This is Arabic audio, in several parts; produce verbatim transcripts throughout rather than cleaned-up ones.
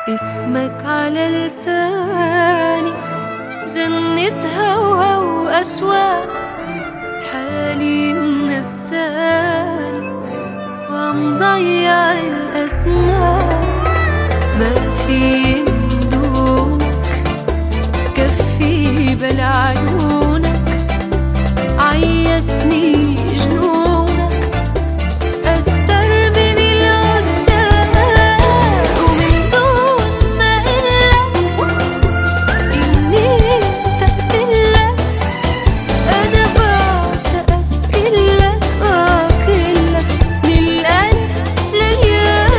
اسمك على لساني، جنة هوى وأشواق، حالي منساني وعم ضيع الأسماء. ما في من دونك كفي بلا عيونك، عيشني جنونك أكتر من العشاق. ومن دون ما قلك إني اشتقت لك، أنا بعشقك كلك آه كلك من الألف للياء.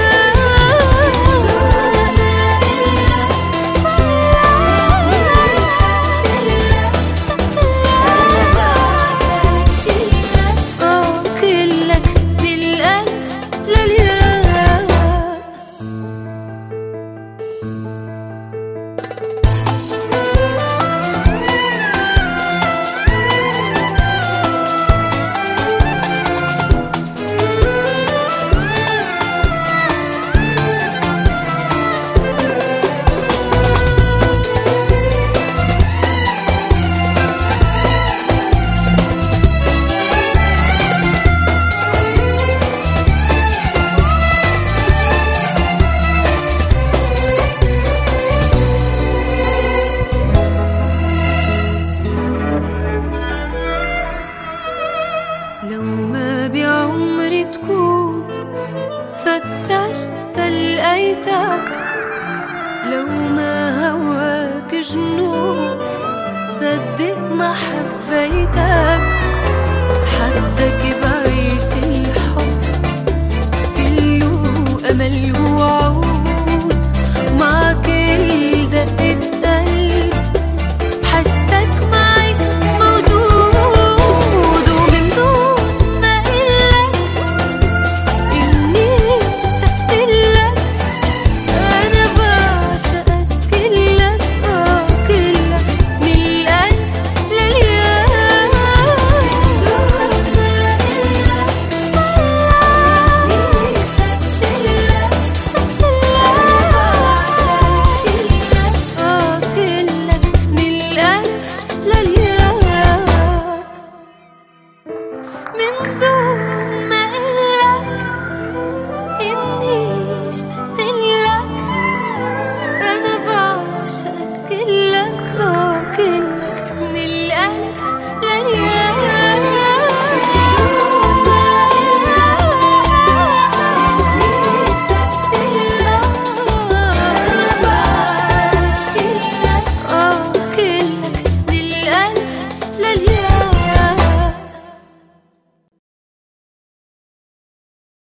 آه كلك من الألف للياء. لو ما بعمري تكون فتشت لقيتك، لو ما هواك جنون صدق ما حبيتك.